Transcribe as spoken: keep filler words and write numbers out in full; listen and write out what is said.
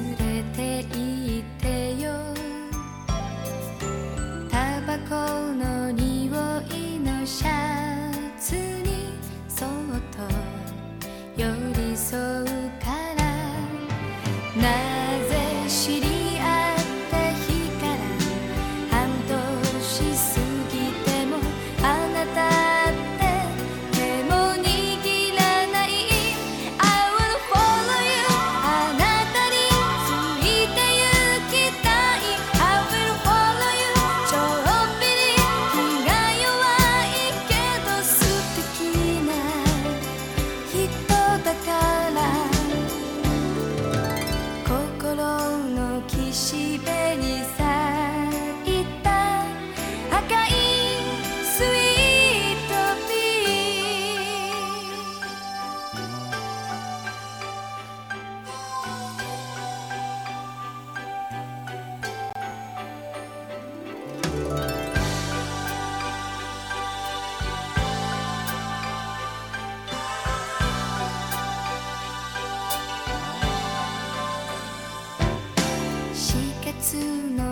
れて行ってよ。タバコの匂いのシャツにそっと寄り添うから。なぜ知り合った日から半年過ぎてもあなたって手も握らない。 I will follow you あなたについて行きたい。 I will follow you ちょっぴり気が弱いけど素敵な人だから。心の岸辺に咲いた赤いスイートピー。四月の